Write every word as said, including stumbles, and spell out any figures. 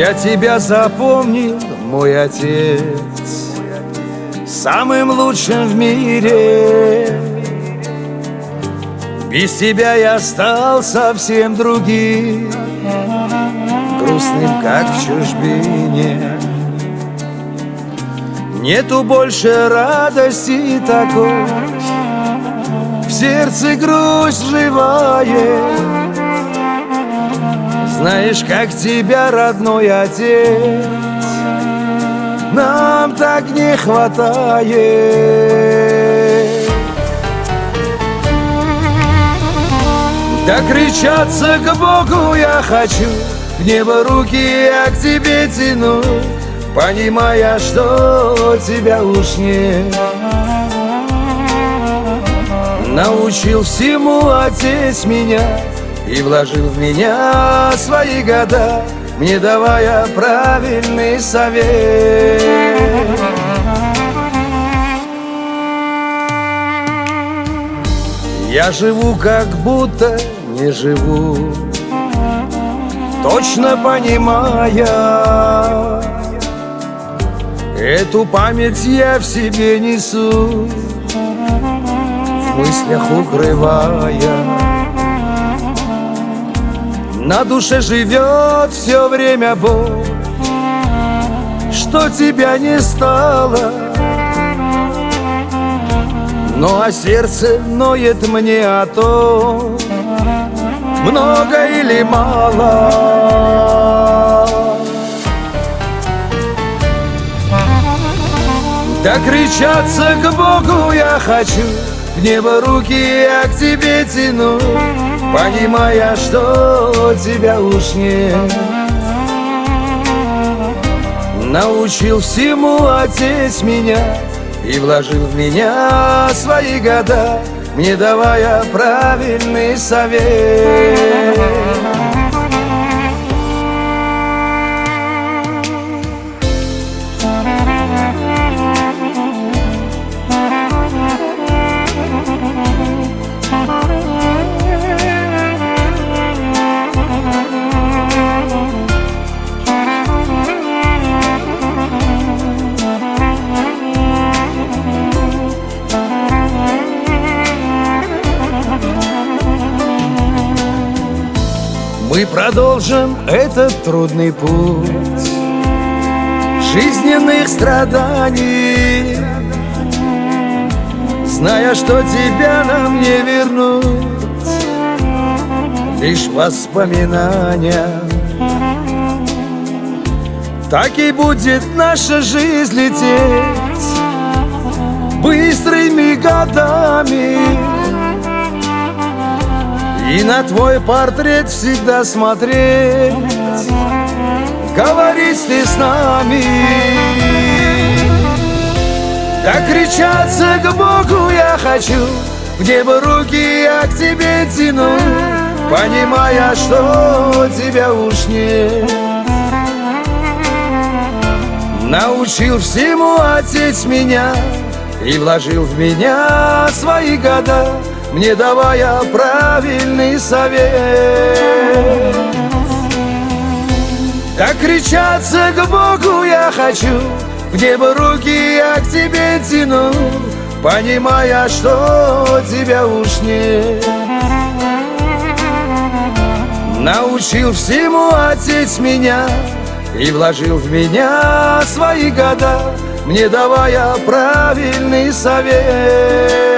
Я тебя запомнил, мой отец, самым лучшим в мире. Без тебя я стал совсем другим, грустным, как в чужбине. Нету больше радости такой, в сердце грусть живая. Знаешь, как тебя, родной отец, нам так не хватает. Докричаться к Богу я хочу, в небо руки я к тебе тяну, понимая, что тебя уж нет. Научил всему отец меня и вложил в меня свои года, мне давая правильный совет. Я живу, как будто не живу, точно понимая, эту память я в себе несу, в мыслях укрывая. На душе живет все время боль, что тебя не стало, ну а сердце ноет мне о том, много или мало. Докричаться к Богу я хочу, в небо руки я к тебе тяну, понимая, что тебя уж нет. Научил всему отец меня и вложил в меня свои года, мне давая правильный совет. Мы продолжим этот трудный путь жизненных страданий, зная, что тебя нам не вернуть, лишь воспоминания. Так и будет наша жизнь лететь быстрыми годами, и на твой портрет всегда смотреть, говорить ты с нами. Докричаться к Богу я хочу, в небо руки я к тебе тяну, понимая, что тебя уж нет. Научил всему отец меня и вложил в меня свои года, мне давая правильный совет. Докричаться к Богу я хочу, в небо руки я к тебе тяну, понимая, что тебя уж нет. Научил всему отец меня и вложил в меня свои года, мне давая правильный совет.